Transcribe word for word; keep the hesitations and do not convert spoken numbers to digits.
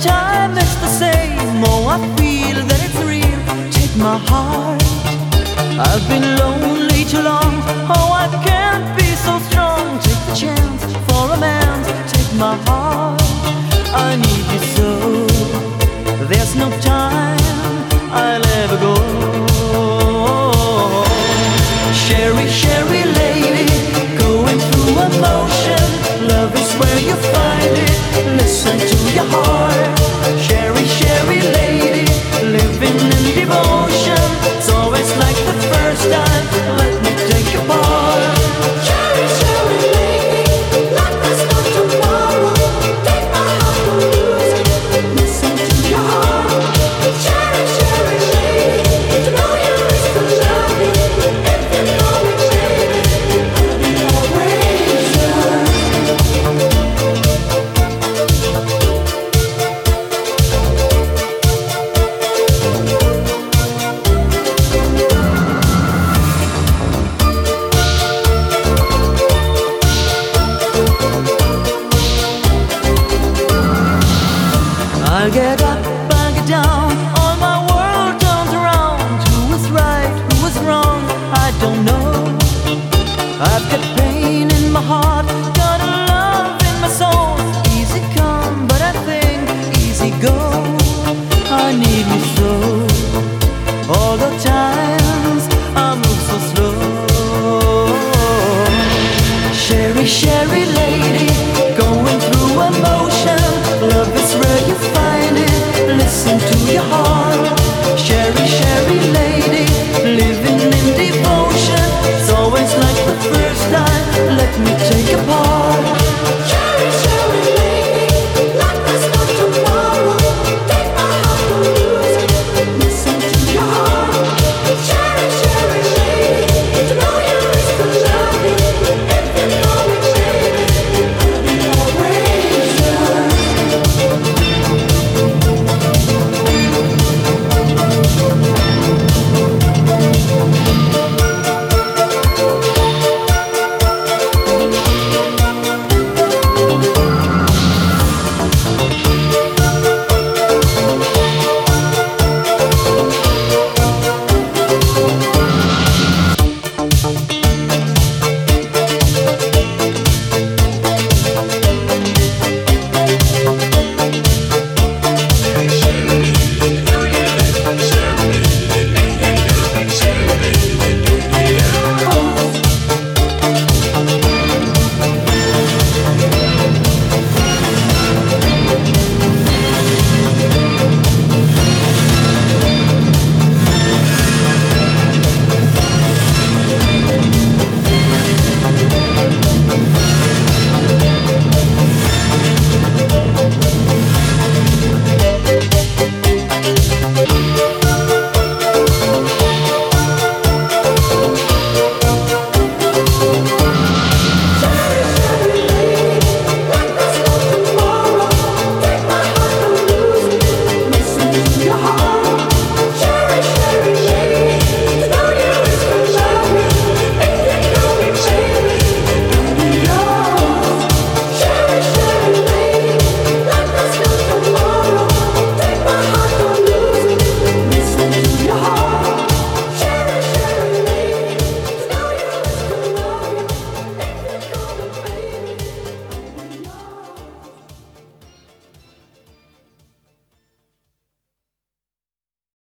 time it's the same. Oh, I feel that it's real. Take my heart. I've been lonely too long. Oh, I can't be so strong. Take the chance for a man. Take my heart. I need you so. There's no time I'll ever go. Sherry, Sherry lady, going through emotion. Love is where you find it. Listen to your heart. Sherry, Sherry lady, living in devotion. It's always like the first time. Let me take your part. Sherry, Sherry lady, like there's no tomorrow. Take my heart, don't lose it. Listen to your heart. Sherry, Sherry lady, to know you is to love you. If you know it, baby, I'll be always yours. I'll get